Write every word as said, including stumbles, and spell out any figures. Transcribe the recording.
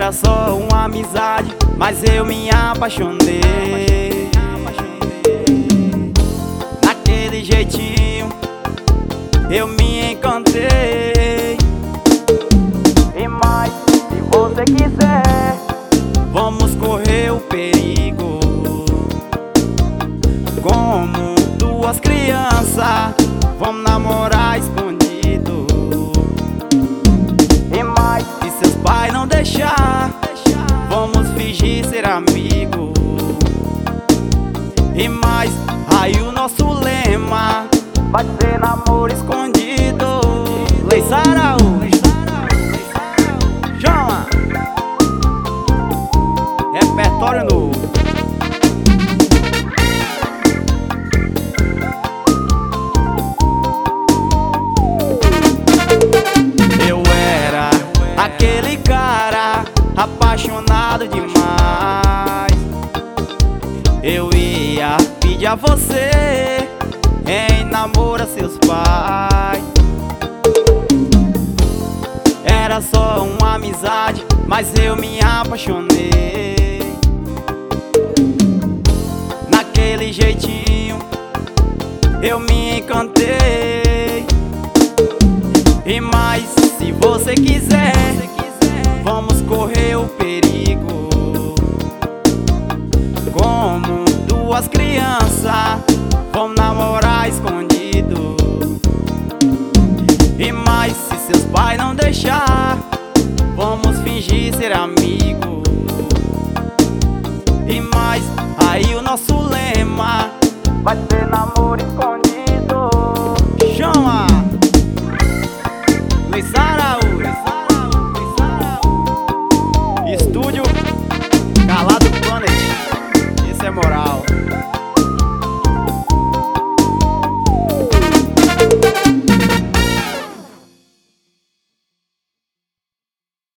Era só uma amizade, mas eu me apaixonei. Naquele jeitinho eu me encantei. E mais, se você quiser, vamos correr o perigo. Como duas crianças, vamos namorar escondido. E mais, se seus pais não deixar, vamos fingir ser amigo. E mais, aí o nosso lema vai ser namoro escondido. Leis Araújo, chama! Repertório novo. Eu era aquele cara apaixonado demais. Eu ia pedir a você em namoro a seus pais. Era só uma amizade, mas eu me apaixonei. Naquele jeitinho eu me encantei. E mais, se você quiser, vamos correr o perigo. Como duas crianças, vamos namorar escondido. E mais, se seus pais não deixar, vamos fingir ser amigo. E mais, aí o nosso lema vai ser namoro escondido. Chama! Leis Araújo, Estúdio Calado Planet. Isso é moral.